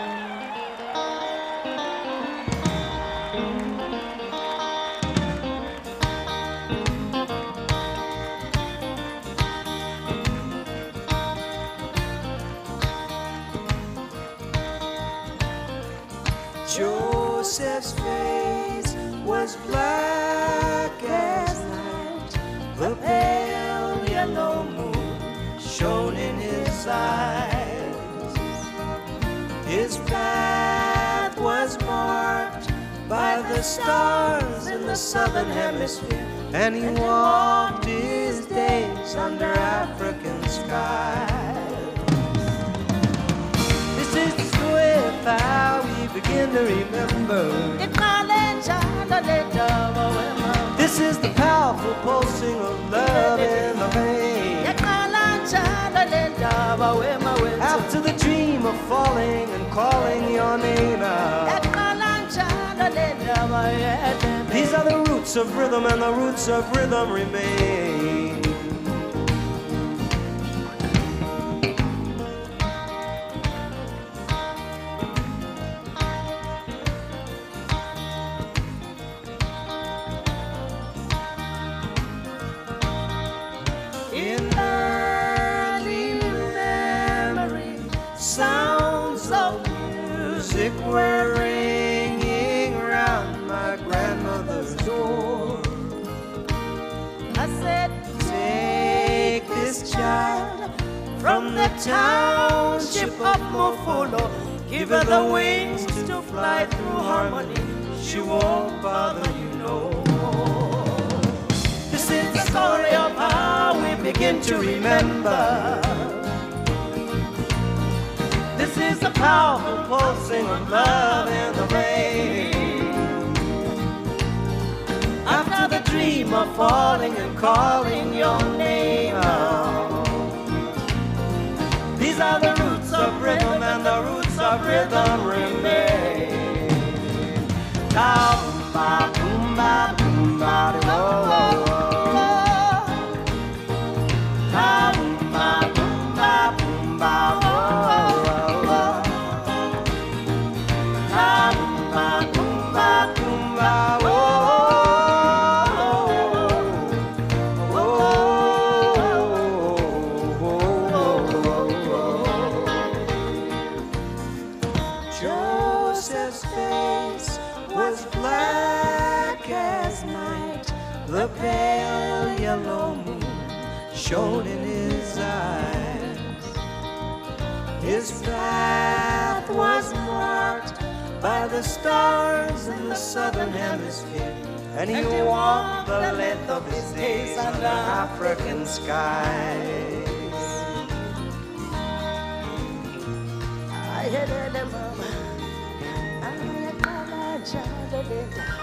Joseph's face was black as night. The pale yellow moon shone in his eyes. His path was marked by the stars in the southern hemisphere, and he walked his days under African skies. This is the swift how we begin to remember. This is the powerful pulsing of love in the vein. After the dream of falling and calling your name out. These are the roots of rhythm, and the roots of rhythm remain. In early memory, sounds of music were ringing round my grandmother's door. I said, take this child from the township of Mofolo, give her the wings to fly through harmony, she won't bother you no more. This is the story of how we begin to remember. This is the powerful pulsing of love in the rain. After the dream of falling and calling your name out. These are the roots of rhythm, and the roots of rhythm remain. Boomba, boomba, boomba, oh. Joseph's face was black as night. The pale yellow moon shone in his eyes. His path was marked by the stars in the southern hemisphere, and he walked the length of his days under African skies. I heard the mama, I